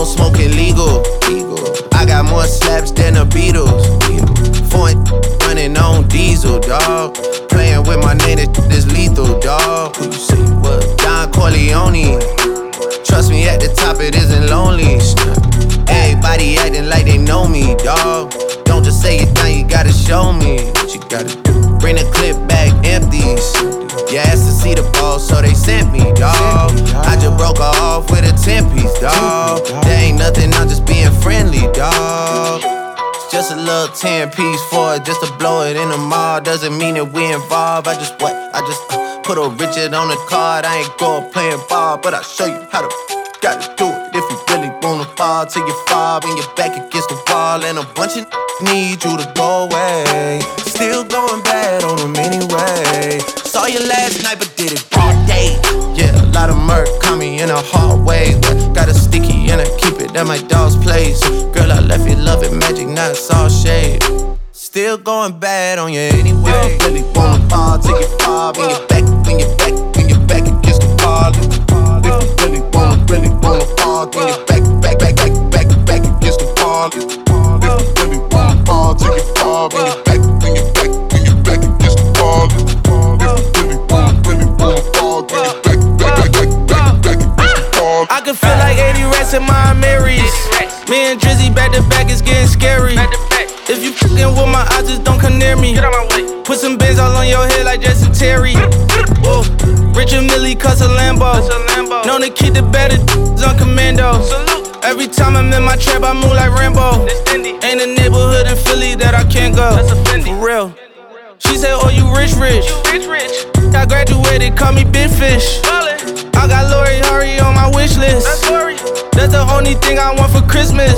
don't smoke illegal. I got more slaps than the Beatles. Foreign running on diesel, dawg. Playing with my name, this lethal, dawg. Who you say you was? Don Corleone. Trust me, at the top it isn't lonely. Everybody acting like they know me, dawg. Don't just say it now, you gotta show me what you gotta do. Bring the clip back empties. You asked to see the ball, so they sent me, dawg. I just broke her off with a 10-piece, dawg. There ain't nothing, I'm just being friendly, dawg. Just a little 10-piece for it, just to blow it in the mall. Doesn't mean that we involved. I just put a Richard on the card. I ain't going playing ball, but I'll show you how to gotta do it. If you really wanna fall till you fall and you're back against the wall, and a bunch of need you to go away. Still going bad on them anyway. Saw you last night, but did it all day. Yeah, a lot of murk caught me in a hard way. Got a sticky and I keep it at my dog's place. Girl, I left you love it magic, not it's all shade. Still going bad on you anyway. If you really wanna fall till you fall, when you're back against the wall. If you really wanna fall, then you're back against the wall. If you really wanna fall till you fall, when you're back against the wall. If you really wanna fall, then you're back against the wall. I can feel like 80 rats in my Marys. Me and Drizzy back to back, it's getting scary. If you fucking with my eyes, just don't come near me. Get out my way. Put some bins all on your head like Jason Terry. Whoa. Richard Millie cuss a Lambo. Known to keep the better on commando. Salute. Every time I'm in my trap, I move like Rambo. Ain't a neighborhood in Philly that I can't go. For real. She said, oh, you rich. I graduated, call me Big Fish. I got Lori Hurry on my wish list. That's the only thing I want for Christmas.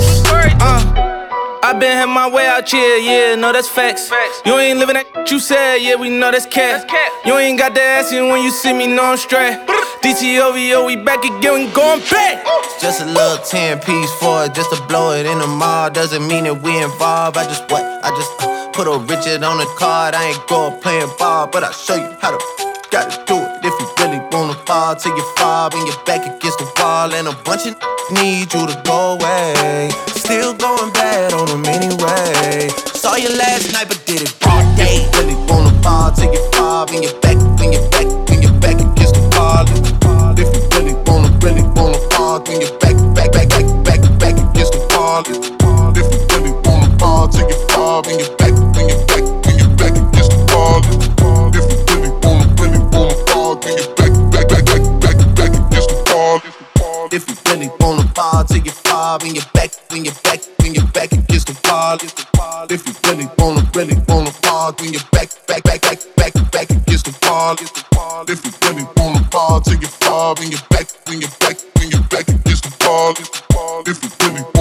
I been had my way out here, yeah, no, that's facts. You ain't living that you said, yeah, we know that's cat. You ain't got that ass in when you see me, no, I'm straight. DTOVO, we back again, we going back. Just a little 10-piece for it, just to blow it in the mall. Doesn't mean that we involved. I just put a Richard on the card. I ain't going playing ball, but I'll show you how to gotta do it. If you really wanna fall till you fall, when you're back against the wall, and a bunch of need you to go away. Still going bad on them anyway. Saw you last night, but did it all day. If you really wanna fall till you fall, when you're back against the wall. If you really wanna fall, when you're back against the wall. If you really wanna fall till you fall, when you're back against the wall. If you really wanna fall, when you're back against the wall. If you really wanna fall till you fall, when you're back against the wall. If you really wanna fall, when you're back against the wall. If you really wanna fall till you fall, when you're back against the wall. If you really